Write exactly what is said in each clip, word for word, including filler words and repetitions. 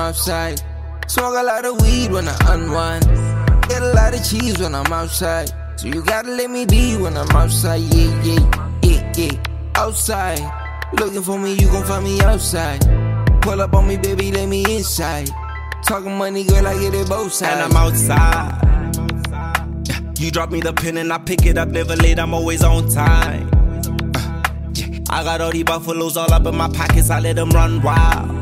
outside. Smoke a lot of weed when I unwind. Get a lot of cheese when I'm outside. So you gotta let me be when I'm outside. Yeah, yeah, yeah, yeah. Outside. Looking for me, you gon' find me outside. Pull up on me, baby, let me inside. Talking money, girl, I get it both sides. And I'm outside. You drop me the pen and I pick it up, never late, I'm always on time. uh, yeah. I got all these buffaloes all up in my pockets, I let them run wild.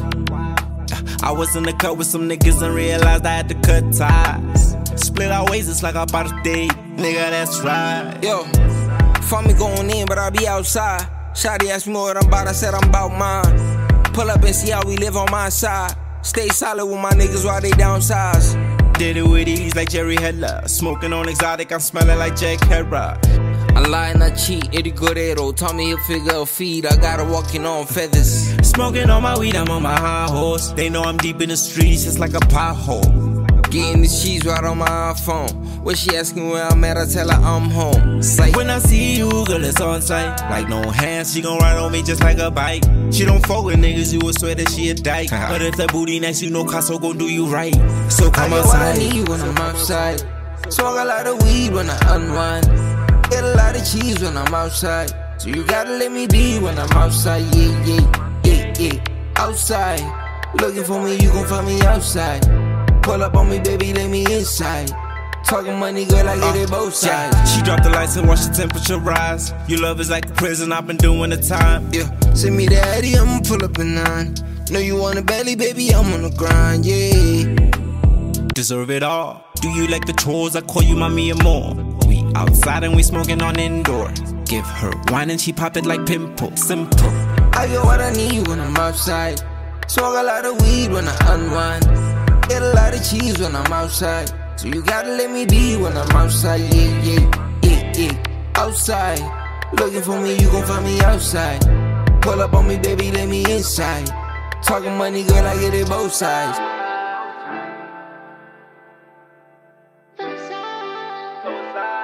uh, I was in the cut with some niggas and realized I had to cut ties. Split our ways, it's like our birthday, nigga, that's right. Yo, find me going in, but I be outside. Shawty asked me what I'm about, I said I'm about mine. Pull up and see how we live on my side. Stay solid with my niggas while they downsize. Did it with ease like Jerry Heller. Smoking on exotic, I'm smelling like Jack Herrera. I lie and I cheat, Eddie Guerrero. Taught me a figure of feed, I gotta walking on feathers. Smoking on my weed, I'm on my high horse. They know I'm deep in the streets, it's like a pothole. Getting the cheese right on my iPhone. When she asking where I'm at, I tell her I'm home. Psych. When I see you, girl, it's on sight. Like no hands, she gon' ride on me just like a bike. She don't fuck with niggas, you would swear that she a dyke. But if that booty nice, you know Casso gon' do you right. So come I outside. I need when I'm outside. Smoke a lot of weed when I unwind. Get a lot of cheese when I'm outside. So you gotta let me be when I'm outside. Yeah, yeah, yeah, yeah. Outside. Looking for me, you gon' find me outside. Pull up on me, baby, let me inside. Talking money, girl, I get uh, it both sides. Yeah. She dropped the lights and watch the temperature rise. Your love is like a prison, I've been doing the time. Yeah, send me the Addy, I'ma pull up a nine. Know you want a belly, baby, I'm on the grind, yeah. Deserve it all. Do you like the chores? I call you mommy and more. We outside and we smoking on indoor. Give her wine and she pop it like pimple. Simple. I get what I need when I'm outside. Smoke a lot of weed when I unwind. Get a lot of cheese when I'm outside. So you gotta let me be when I'm outside. Yeah, yeah, yeah, yeah. Outside. Looking for me, you gon' find me outside. Pull up on me, baby, let me inside. Talking money, girl, I get it both sides. Both sides.